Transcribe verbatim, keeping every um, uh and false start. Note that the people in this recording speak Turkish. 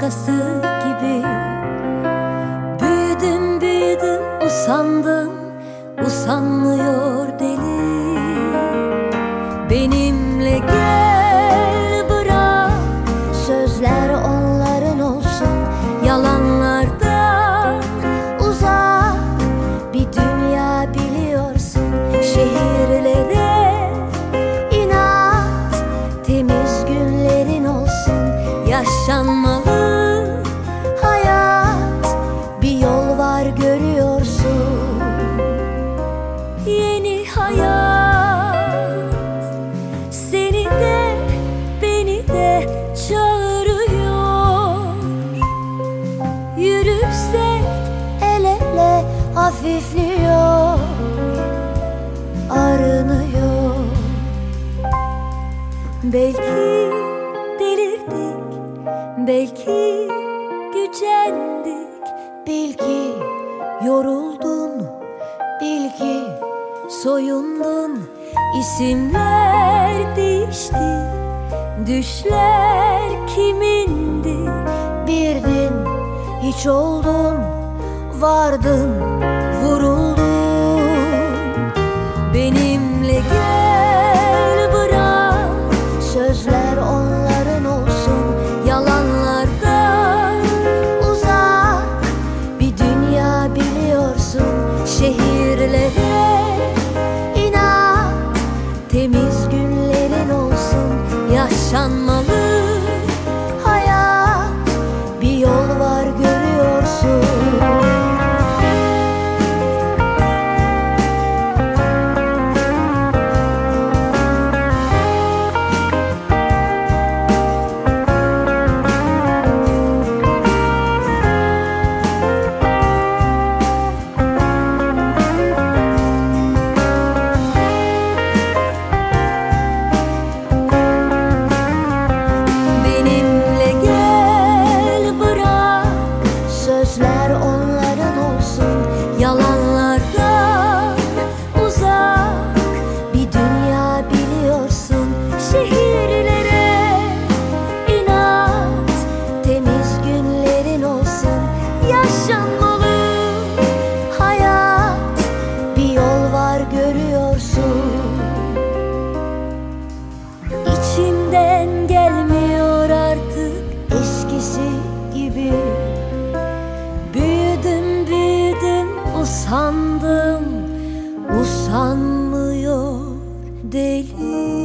başkası gibi. Büyüdüm büyüdüm usandım, usanmıyor deli. Benimle gel bırak, sözler onların olsun, yalanlardan uzak bir dünya biliyorsun. Şehirlere inat, temiz günlerin olsun. Yaşanmalı hayat, bir yol var görüyorsun. Yeni hayat seni de beni de çağırıyor. Yürürsek el ele hafifliyor, arınıyor. Belki delirdik, belki gücendik, bil ki yoruldun, bil ki soyundun. İsimler değişti, düşler kimindi? Birdin, hiç oldun, vardın, vuruldun. Benimle gel bırak, sözler onların olsun, yalanlardan uzak bir dünya biliyorsun. Şehirlere inat, temiz günlerin olsun. Yaşanmalı hayat, bir yol var görüyorsun. Yalanlardan uzak bir dünya biliyorsun. Şehirlere inat, temiz günlerin olsun. Yaşanmalı hayat, bir yol var görüyorsun. İçimden gelmiyor artık eskisi gibi. Büyüdüm büyüdüm usandım, usanmıyor deli.